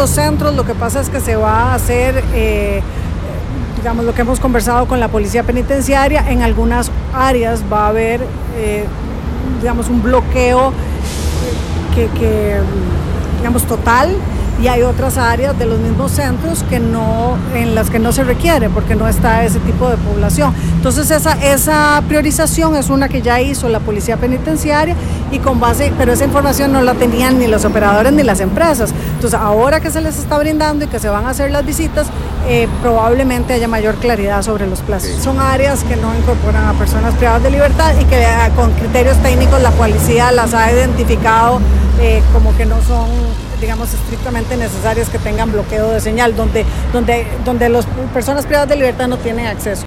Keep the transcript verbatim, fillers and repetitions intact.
los centros lo que pasa es que se va a hacer, eh, digamos, lo que hemos conversado con la policía penitenciaria. En algunas áreas va a haber, eh, digamos, un bloqueo que, que, digamos, total, y hay otras áreas de los mismos centros que no, en las que no se requiere porque no está ese tipo de población. Entonces esa, esa priorización es una que ya hizo la policía penitenciaria, y con base, pero esa información no la tenían ni los operadores ni las empresas. Entonces ahora que se les está brindando y que se van a hacer las visitas, eh, probablemente haya mayor claridad sobre los plazos. Sí. Son áreas que no incorporan a personas privadas de libertad y que eh, con criterios técnicos la policía las ha identificado eh, como que no son, digamos, estrictamente necesarias que tengan bloqueo de señal, donde, donde, donde las personas privadas de libertad no tienen acceso.